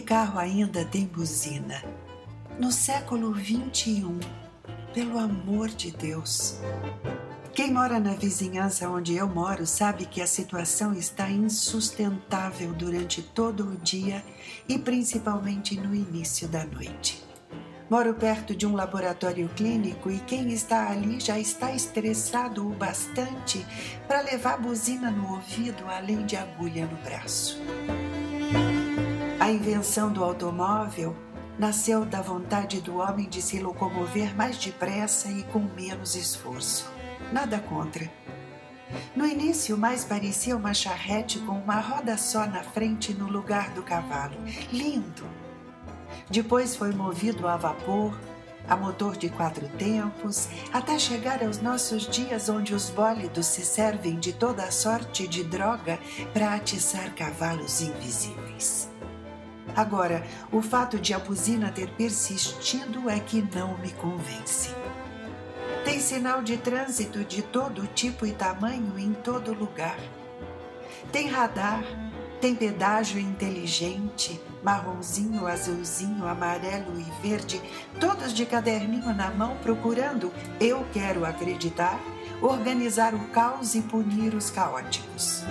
carro ainda tem buzina? No século XXI, pelo amor de Deus. Quem mora na vizinhança onde eu moro sabe que a situação está insustentável durante todo o dia e principalmente no início da noite. Moro perto de um laboratório clínico e quem está ali já está estressado o bastante para levar buzina no ouvido além de agulha no braço. A invenção do automóvel nasceu da vontade do homem de se locomover mais depressa e com menos esforço. Nada contra. No início, mais parecia uma charrete com uma roda só na frente no lugar do cavalo. Lindo! Depois foi movido a vapor, a motor de 4 tempos, até chegar aos nossos dias onde os bólidos se servem de toda a sorte de droga para atiçar cavalos invisíveis. Agora, o fato de a buzina ter persistido é que não me convence. Tem sinal de trânsito de todo tipo e tamanho em todo lugar. Tem radar, tem pedágio inteligente, marronzinho, azulzinho, amarelo e verde, todos de caderninho na mão procurando, eu quero acreditar, organizar o caos e punir os caóticos.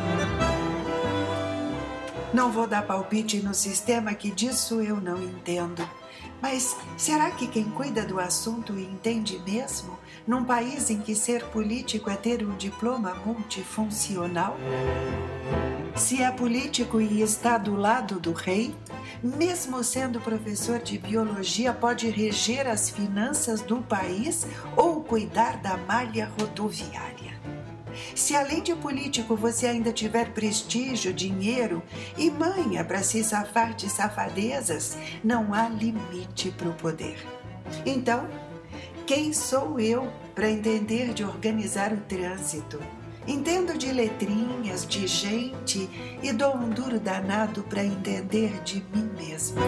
Não vou dar palpite no sistema que disso eu não entendo. Mas será que quem cuida do assunto entende mesmo, num país em que ser político é ter um diploma multifuncional? Se é político e está do lado do rei, mesmo sendo professor de biologia, pode reger as finanças do país ou cuidar da malha rodoviária. Se além de político você ainda tiver prestígio, dinheiro e manha para se safar de safadezas, não há limite para o poder. Então, quem sou eu para entender de organizar o trânsito? Entendo de letrinhas, de gente e dou um duro danado para entender de mim mesma.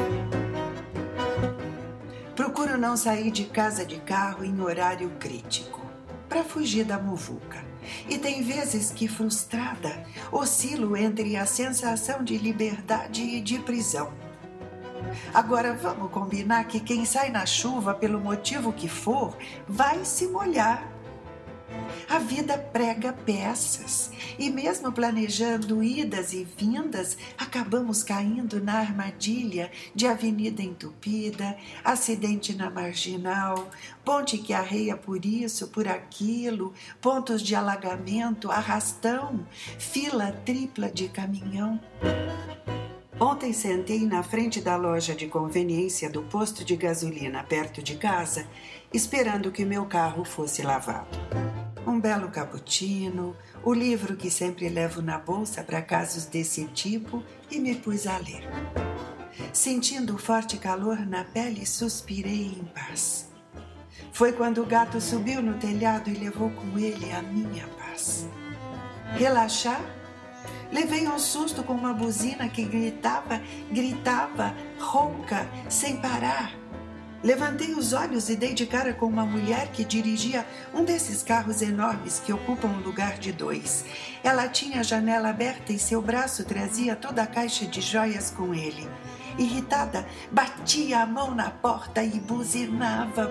Procuro não sair de casa de carro em horário crítico, para fugir da muvuca. E tem vezes que, frustrada, oscilo entre a sensação de liberdade e de prisão. Agora vamos combinar que quem sai na chuva, pelo motivo que for, vai se molhar. A vida prega peças e mesmo planejando idas e vindas, acabamos caindo na armadilha de avenida entupida, acidente na marginal, ponte que arreia por isso, por aquilo, pontos de alagamento, arrastão, fila tripla de caminhão. Ontem sentei na frente da loja de conveniência do posto de gasolina perto de casa, esperando que meu carro fosse lavado. Um belo cappuccino, o livro que sempre levo na bolsa para casos desse tipo e me pus a ler. Sentindo o forte calor na pele, suspirei em paz. Foi quando o gato subiu no telhado e levou com ele a minha paz. Relaxar? Levei um susto com uma buzina que gritava, rouca, sem parar. Levantei os olhos e dei de cara com uma mulher que dirigia um desses carros enormes que ocupam um lugar de 2. Ela tinha a janela aberta e seu braço trazia toda a caixa de joias com ele. Irritada, batia a mão na porta e buzinava.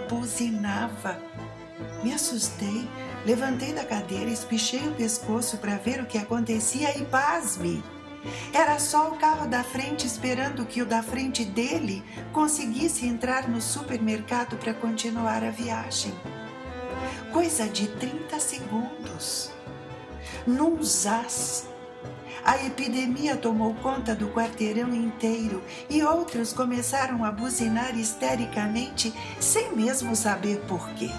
Me assustei, levantei da cadeira, espichei o pescoço para ver o que acontecia e pasme! Era só o carro da frente esperando que o da frente dele conseguisse entrar no supermercado para continuar a viagem. Coisa de 30 segundos. Num zás. A epidemia tomou conta do quarteirão inteiro e outros começaram a buzinar histericamente sem mesmo saber por quê.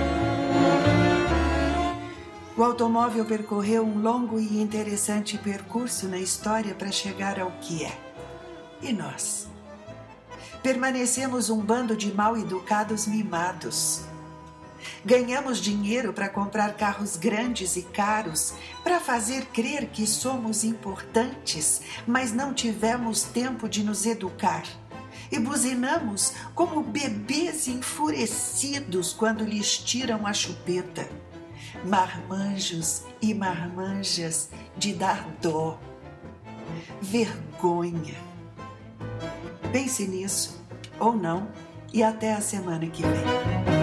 O automóvel percorreu um longo e interessante percurso na história para chegar ao que é. E nós? Permanecemos um bando de mal-educados mimados. Ganhamos dinheiro para comprar carros grandes e caros, para fazer crer que somos importantes, mas não tivemos tempo de nos educar. E buzinamos como bebês enfurecidos quando lhes tiram a chupeta. Marmanjos e marmanjas de dar dó. Vergonha. Pense nisso, ou não, e até a semana que vem.